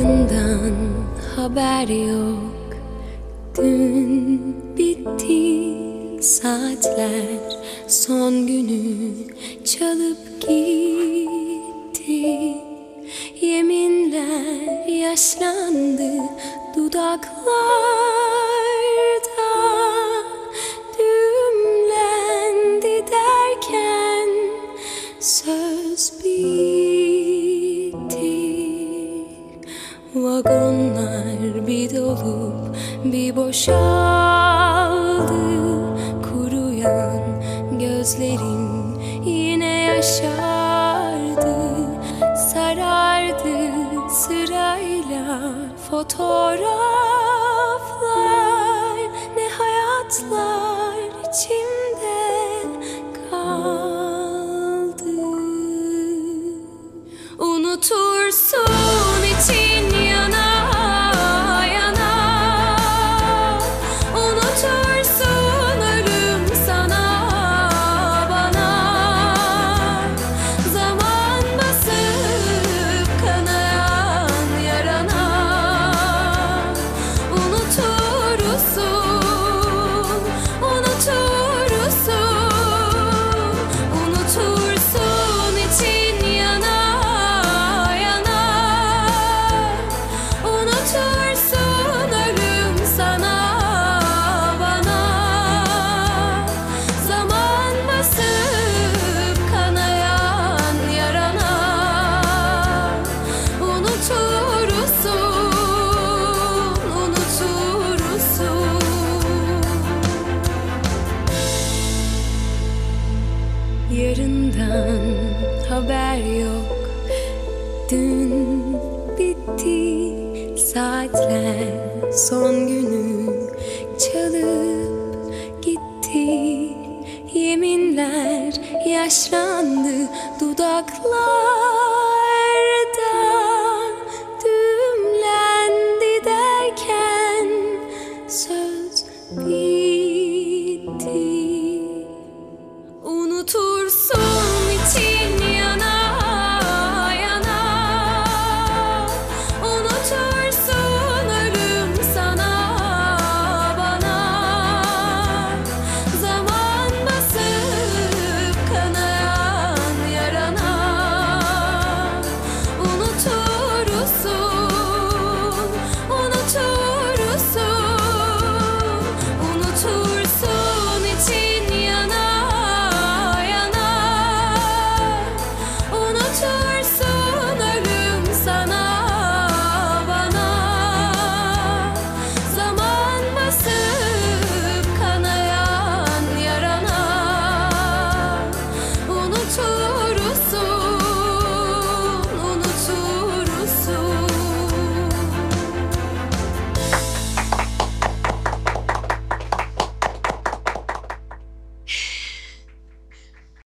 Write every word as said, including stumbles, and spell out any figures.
Yarından haber yok. Dün bitti saatler, son günü çalıp gitti. Yeminler yaşlandı dudaklarda, düğümlendi derken söz bitti. Vagonlar bir dolup bir boşaldı, kuruyan gözlerim yine yaşardı. Sarardı sırayla fotoğraflar, ne hayatlar içimde kaldı. Unutursun için yana yana, unutursun ölüm sana bana. Zaman basıp kanayan yarana, unutursun, unutursun, unutursun için yana yana, unutursun ölüm sana bana. Zaman basıp kanayan yarana, unutursun, unutursun. Yarından haber yok. Dün bitti saatler, son günü çalıp gitti. Yeminler yaşlandı dudaklar.